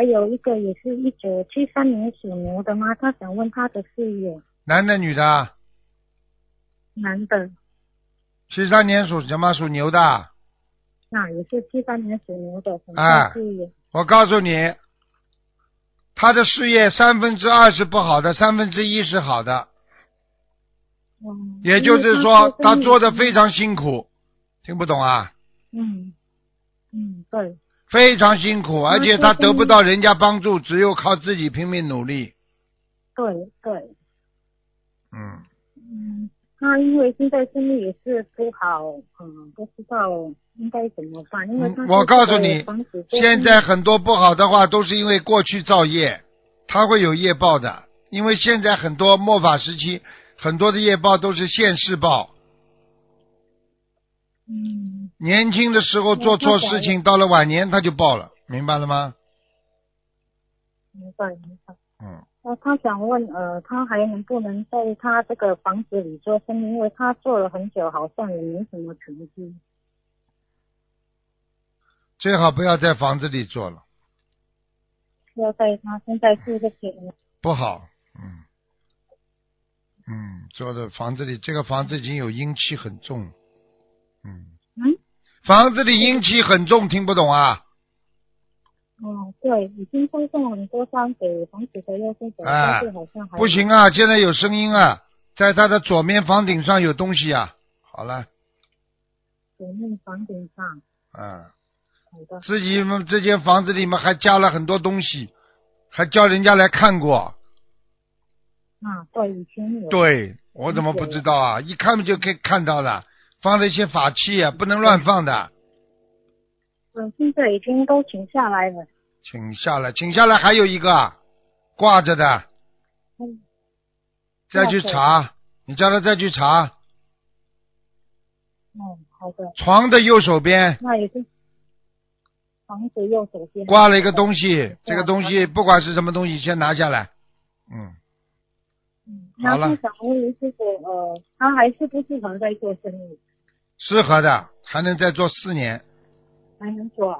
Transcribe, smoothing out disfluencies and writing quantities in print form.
有一个也是1973年属牛的嘛，他想问他的事业。 男的女的男的。 ？73年属什么？属牛的。 也是73年属牛的，想看事业。 我告诉你，他的事业2/3是不好的，1/3是好的。也就是说，他做的非常辛苦，听不懂啊？ 对。 非常辛苦，而且他得不到人家帮助，只有靠自己拼命努力。 对。他因为现在生意也是不好，不知道应该怎么办。因为他我告诉你，现在很多不好的话都是因为过去造业，他会有业报的。因为现在很多末法时期，很多的业报都是现世报。年轻的时候做错事情，到了晚年他就报了，明白了吗？ 明白。他想问，他还能不能在他这个房子里做生意？因为他做了很久，好像也没什么成绩。 最好不要在房子里做了。 要在他现在住这些不好。做的房子里，这个房子已经有阴气很重。房子里阴气很重，听不懂啊？ 对，已经送很多张给房子的要求者，但是好像还不行啊！现在有声音啊，在他的左面房顶上有东西啊。好了。 左面房顶上。好的。 自己们这间房子里面还加了很多东西，还叫人家来看过。 对，以前有。 对，我怎么不知道啊？一看就可以看到了，放了一些法器啊，不能乱放的。 现在已经都请下来了。 请下来，还有一个挂着的。再去查，你叫他再去查。 好的。 床的右手边。 那也是房子右手边挂了一个东西，这个东西不管是什么东西，先拿下来。好了。 那想问师傅，他还适不适合再做生意？ 适合的，还能再做4年。 还能做。